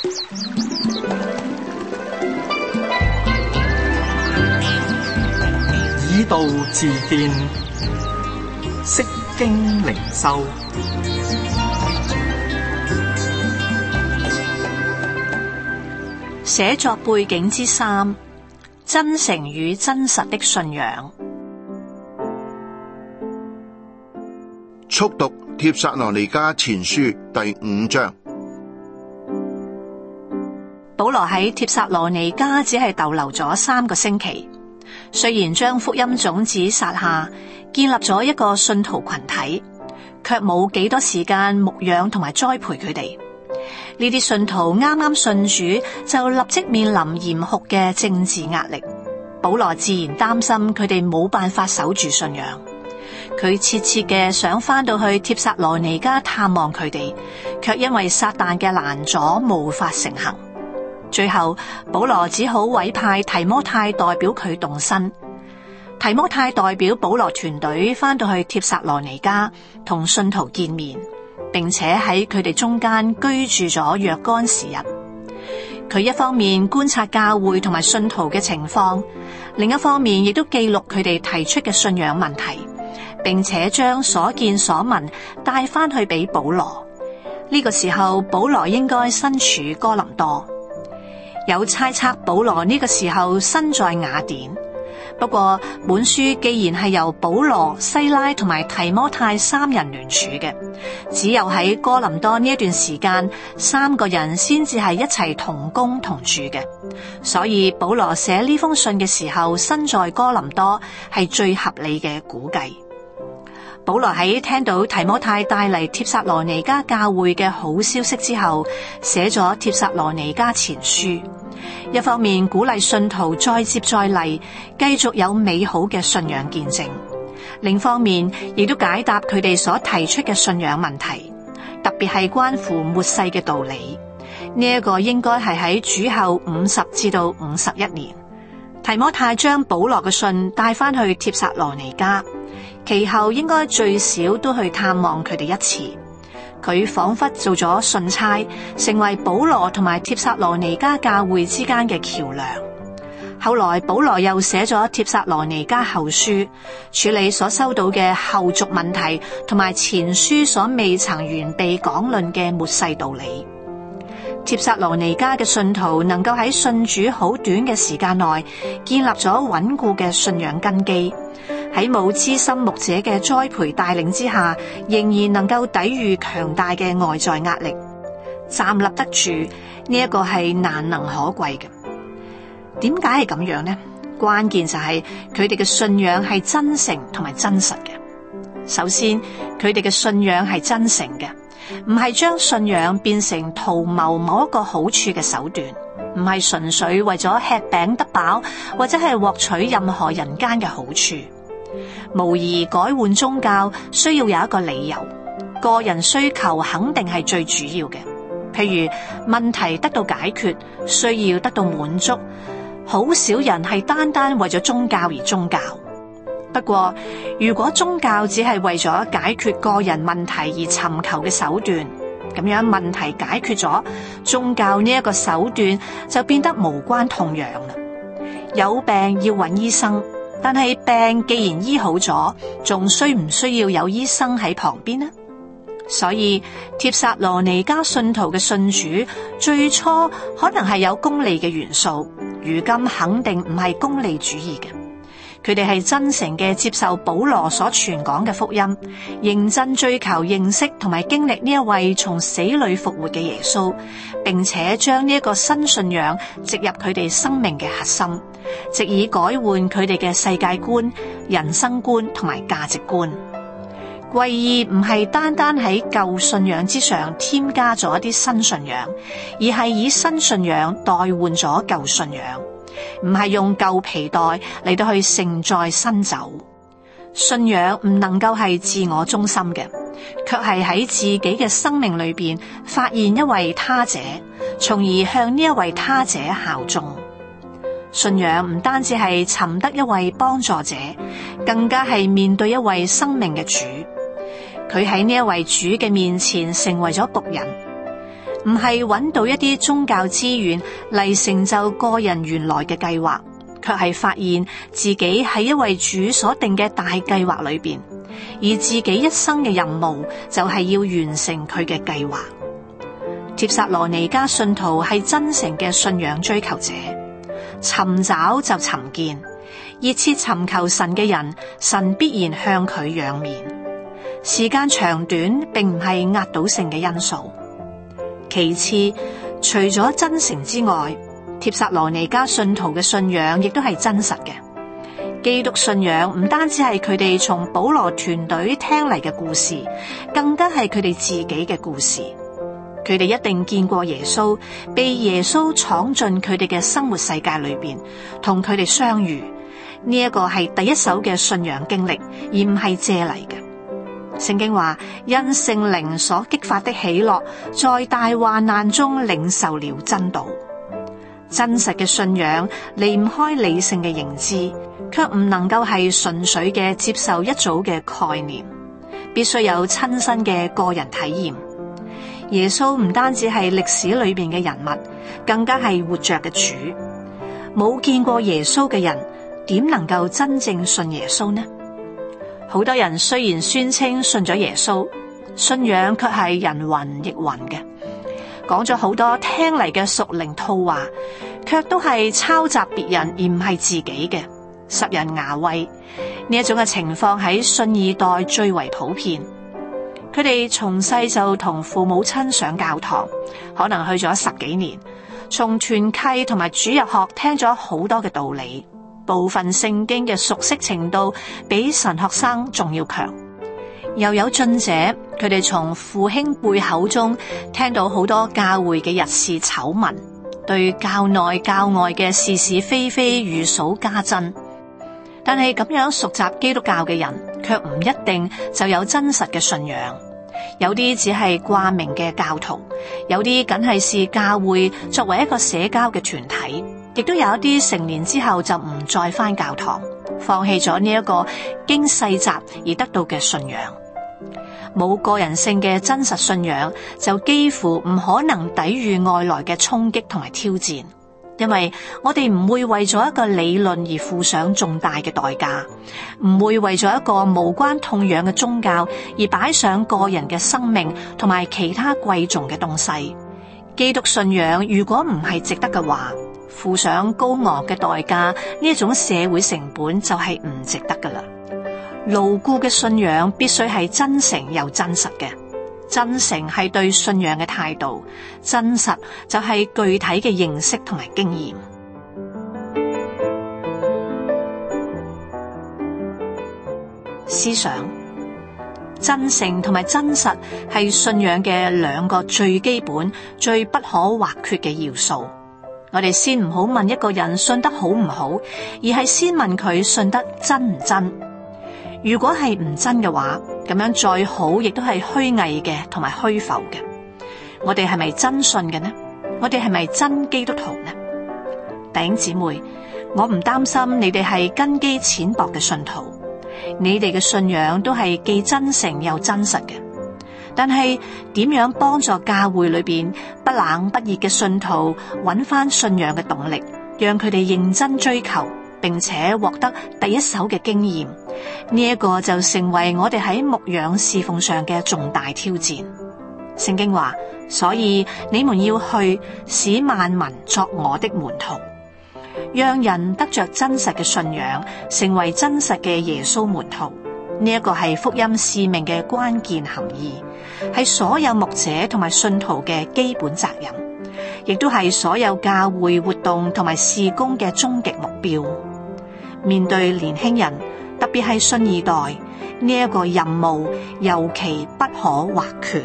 以道治變，釋經靈修。 寫作背景之3：真誠與真實的信仰。 速讀帖撒羅尼迦前書第5章。 保羅喺帖撒羅尼迦只係逗留咗3個星期，雖然將福音種子撒下，建立咗一個信徒群體，卻冇幾多時間牧養同埋栽培佢哋。呢啲信徒啱啱信主，就立即面臨嚴酷嘅政治壓力。保羅自然擔心佢哋冇辦法守住信仰，佢切切嘅想返到去帖撒羅尼迦探望佢哋，卻因為撒旦嘅攔阻無法成行。最後保羅只好委派提摩太代表佢動身。提摩太代表保羅團隊返到去帖撒羅尼迦同信徒見面，並且喺佢哋中間居住咗若干時日。佢一方面觀察教會同埋信徒嘅情況，另一方面亦都記錄佢哋提出嘅信仰問題，並且將所見所聞帶返去俾保羅。呢個時候保羅應該身處哥林多。有猜測保羅呢個時候身在雅典。不過本書既然係由保羅、西拉同埋提摩太3人聯署嘅，只有喺哥林多呢一段時間3個人先至係一齊同工同住嘅，所以保羅寫呢封信嘅時候身在哥林多係最合理嘅估計。保羅喺聽到提摩太帶嚟帖撒羅尼迦教會嘅好消息之後，寫咗帖撒羅尼迦前書，一方面鼓勵信徒再接再厲，繼續有美好嘅信仰見證；另一方面亦都解答佢哋所提出嘅信仰問題，特別係關乎末世嘅道理。呢一個應該係喺主後50至到51年。提摩太將保羅嘅信帶返去帖撒羅尼迦，其後應該最少都去探望佢哋一次。佢仿佛做咗信差，成為保羅同埋帖撒羅尼迦教會之間嘅橋樑。後來保羅又寫咗帖撒羅尼迦後書，處理所收到嘅後續問題，同埋前書所未曾完備講論嘅末世道理。帖撒羅尼迦嘅信徒能夠喺信主好短嘅時間內建立咗穩固嘅信仰根基，喺冇資深牧者嘅栽培帶領之下，仍然能夠抵禦強大嘅外在壓力，站立得住。呢一個係難能可貴嘅。點解係咁樣呢？關鍵就係佢哋嘅信仰係真誠同埋真實嘅。首先，佢哋嘅信仰係真誠嘅，唔係將信仰變成圖謀某一個好處嘅手段，唔係純粹為咗吃餅得飽，或者係獲取任何人間嘅好處。無疑改換宗教需要有一個理由，個人需求肯定係最主要嘅。譬如問題得到解決，需要得到滿足，好少人係單單為咗宗教而宗教。不過如果宗教只係為咗解決個人問題而尋求嘅手段，咁樣問題解決咗，宗教呢一個手段就變得無關痛癢啦。有病要揾醫生，但係病既然醫好咗，仲需唔需要有醫生喺旁邊呢？所以帖撒羅尼迦信徒嘅信主最初可能係有功利嘅元素，如今肯定唔係功利主義嘅。佢哋係真誠嘅接受保羅所傳講嘅福音，認真追求認識同埋經歷呢一位從死裏復活嘅耶穌，並且將呢一個新信仰植入佢哋生命嘅核心，藉以改換佢哋嘅世界觀、人生觀同埋價值觀。歸依唔係單單喺舊信仰之上添加咗一啲新信仰，而係以新信仰代換咗舊信仰，唔係用舊皮袋嚟到去承載新酒。信仰唔能夠係自我中心嘅，卻係喺自己嘅生命裏邊發現一位他者，從而向呢一位他者效忠。信仰唔單止係尋得一位幫助者，更加係面對一位生命嘅主。佢喺呢一位主嘅面前成為咗僕人。 唔係揾到一啲宗教資源嚟成就個人原來嘅計劃，卻係發現自己喺一位主所定嘅大計劃裏邊，而自己一生嘅任務就係要完成佢嘅計劃。帖撒羅尼迦信徒係真誠嘅信仰追求者，尋找就尋見，熱切尋求神嘅人，神必然向佢仰面。時間長短並唔係壓倒性嘅因素。其次，除咗真誠之外，帖撒羅尼迦信徒嘅信仰亦都係真實嘅。基督信仰唔單止係佢哋從保羅團隊聽嚟嘅故事，更加係佢哋自己嘅故事。佢哋一定見過耶穌，被耶穌闖進佢哋嘅生活世界裏邊，同佢哋相遇。呢一個係第一手嘅信仰經歷，而唔係借嚟嘅。聖經話，因聖靈所激發的喜樂，在大患難中領受了真道。真實嘅信仰離唔開理性嘅認知，卻唔能夠係純粹嘅接受一組嘅概念，必須有親身嘅個人體驗。耶穌唔單止係歷史裏邊嘅人物，更加係活着嘅主。冇見過耶穌嘅人，點能夠真正信耶穌呢？好多人雖然宣稱信咗耶穌，信仰卻係人云亦云嘅，講咗好多聽嚟嘅屬靈套話，卻都係抄襲別人而唔係自己嘅，拾人牙慧。呢一種嘅情況喺信二代最為普遍。佢哋從細就同父母親上教堂，可能去咗10幾年，從團契同埋主日學聽咗好多嘅道理，部分聖經嘅熟悉程度比神學生仲要強。又有進者，佢哋從父兄輩口中聽到好多教會嘅日事醜聞，對教內教外嘅是是非非如數家珍。但係咁樣熟習基督教嘅人，卻唔一定就有真實嘅信仰。有啲只係掛名嘅教徒，有啲僅係視教會作為一個社交嘅團體，亦都有一啲成年之後就唔再返教堂，放棄咗呢一個經世襲而得到嘅信仰。冇個人性嘅真實信仰，就幾乎唔可能抵禦外來嘅衝擊同埋挑戰。因為我哋唔會為咗一個理論而付上重大嘅代價，唔會為咗一個無關痛癢嘅宗教而擺上個人嘅生命同埋其他貴重嘅東西。基督信仰如果唔係值得嘅話，付上高昂嘅代價，呢一種社會成本就係唔值得噶啦。牢固嘅信仰必須係真誠又真實嘅。真誠係對信仰嘅態度，真實就係具體嘅認識同埋經驗。思想，真誠同埋真實係信仰嘅兩個最基本、最不可或缺嘅要素。我哋先唔好問一個人信得好唔好，而係先問佢信得真唔真。如果係唔真嘅話，咁樣再好亦都係虛偽嘅同埋虛浮嘅。我哋係咪真信嘅呢？我哋係咪真基督徒呢？弟兄姊妹，我唔擔心你哋係根基淺薄嘅信徒，你哋嘅信仰都係既真誠又真實嘅。但係點樣幫助教會裏邊不冷不熱嘅信徒揾翻信仰嘅動力，讓佢哋認真追求，並且獲得第一手嘅經驗，呢一個就成為我哋喺牧養侍奉上嘅重大挑戰。聖經話，所以你們要去，使萬民作我的門徒，讓人得着真實嘅信仰，成為真實嘅耶穌門徒。呢一個係福音使命嘅關鍵含義，係所有牧者同埋信徒嘅基本責任，亦都係所有教會活動同埋事工嘅終極目標。面對年輕人，特別係信二代，呢一個任務尤其不可或缺。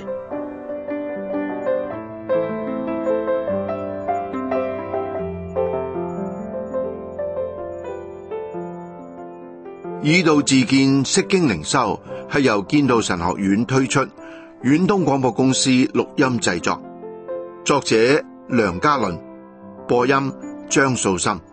以道自見，釋經靈修係由建道神學院推出，遠東廣播公司錄音製作，作者梁家麟，播音張素心。